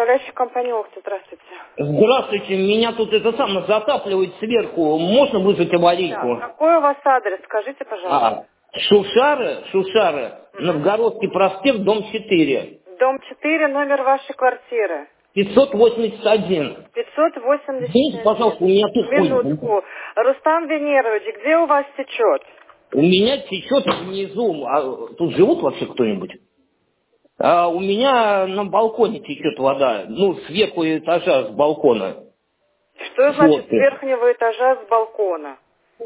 управляющая компания «Охта». Здравствуйте. Здравствуйте, меня тут это самое затапливает сверху. Можно вызвать аварийку? Да. Какой у вас адрес? Скажите, пожалуйста. Шушары, Новгородский проспект, дом 4. Дом 4, номер вашей квартиры. 581. 581. Извините, пожалуйста, у меня тут Минутку. Рустам Венерович, где у вас течет? У меня течет внизу. А тут живут вообще кто-нибудь? У меня на балконе течет вода. Ну, сверху этажа, с балкона. Что значит с Вот. верхнего этажа с балкона?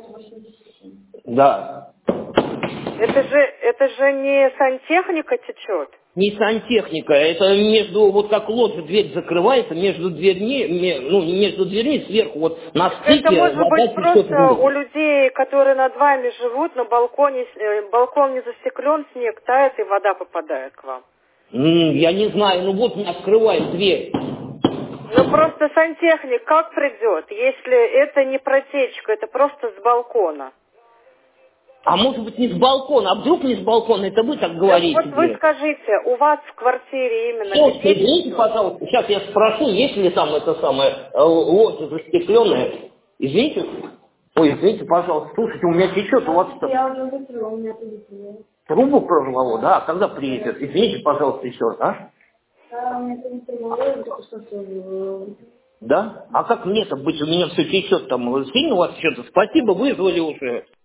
Да. Это же не сантехника течет? Не сантехника, это между, вот как лоджия, дверь закрывается, между дверьми, между дверьми сверху, вот на стыке Это может вода быть течет просто вниз. у людей, которые над вами живут, на балконе, балкон не застеклен, снег тает и вода попадает к вам. Я не знаю, ну вот не открывает дверь. Ну просто сантехник как придет, если это не протечка, это просто с балкона? А может быть не с балкона, а вдруг не с балкона, это вы так Да говорите. вот вы скажите, у вас в квартире именно Слушайте, где извините, течет? пожалуйста, сейчас я спрошу, есть ли там это самое лоджия застекленная. Извините. Ой, извините, пожалуйста, слушайте, у меня течет, у вас что? Я уже закрыла, у меня прилетело. Трубу прорвало, да? А когда приедет? Извините, пожалуйста, еще раз, а? Да, у меня прилетело, я только что тоже. Да? А как мне-то быть? У меня все течет там. Сильно у вас что-то? Спасибо, вызвали уже.